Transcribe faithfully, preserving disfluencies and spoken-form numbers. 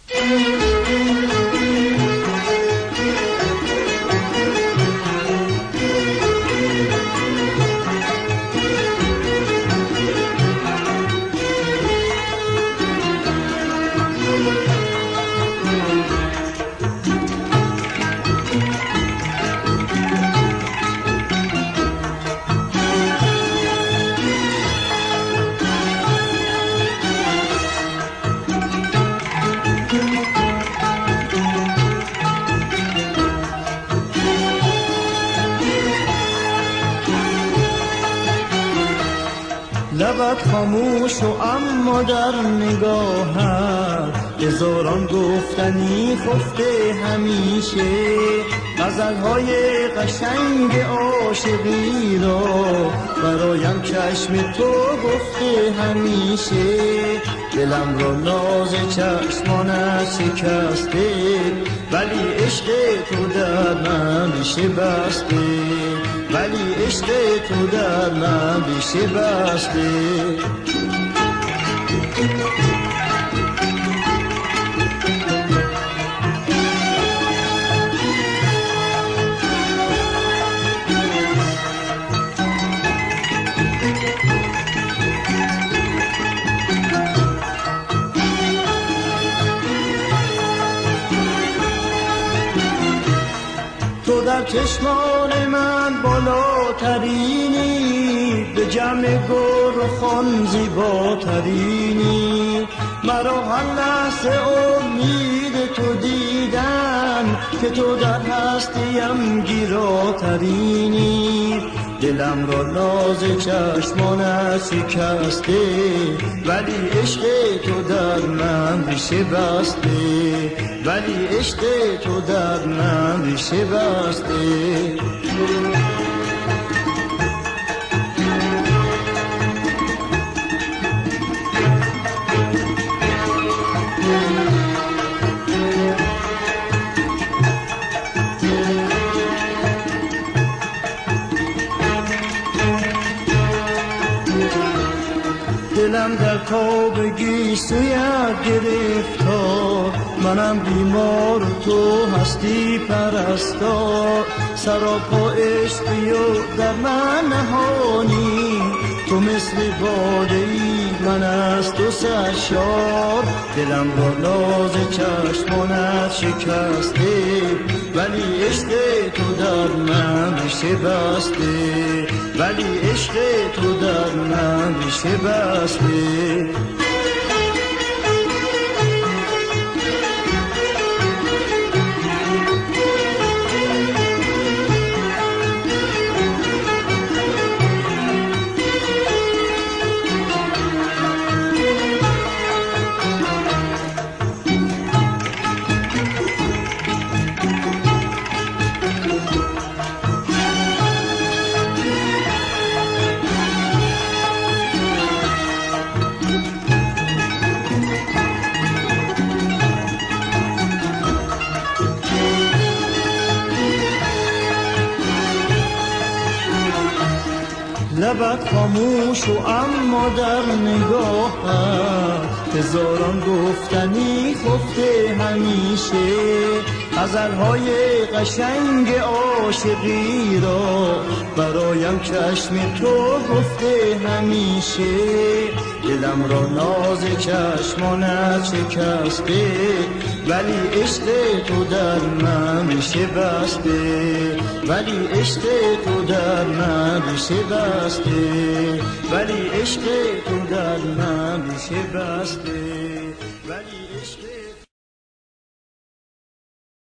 لبت خاموش و اما در نگاهت هزاران گفتنی خفته همیشه، غزلهای قشنگ عاشقی را برایم چشم تو گفته همیشه. دلم را ناز چشمانت شکسته، ولی عشق تو در من ریشه بسته، ولی عشق تو در من ریشه بسته. تو در چشمان من بالاترینی، به جمع گل و خان زیباترینی. مرا هر لحظه امید تو دیدن که تو در هستیم گیراترینی. دلم را ناز چشمانت شکسته، ولی عشق تو در من ریشه بسته، ولی عشق تو در من ریشه بسته. دلم در تابگی سویت گرفتار، منم بیمار و تو هستی پرستار. سراپا عشقی و در من نهانی، تو مثل باده ای من از تو سرشار. دلم را ناز چشمانت شکسته، ولی عشق تو در من ریشه بسته، ولی عشق تو در من ریشه بسته. لبت خاموش و اما در نگاهت هزاران گفتنی خفته همیشه. غزلهای قشنگ عاشقی را برایم چشم تو گفته همیشه. دلم را ناز چشمانت شکسته، ولی عشق تو در من ریشه بسته، ولی عشق تو در من ریشه بسته، ولی عشق تو در من ریشه بسته، ولی عشق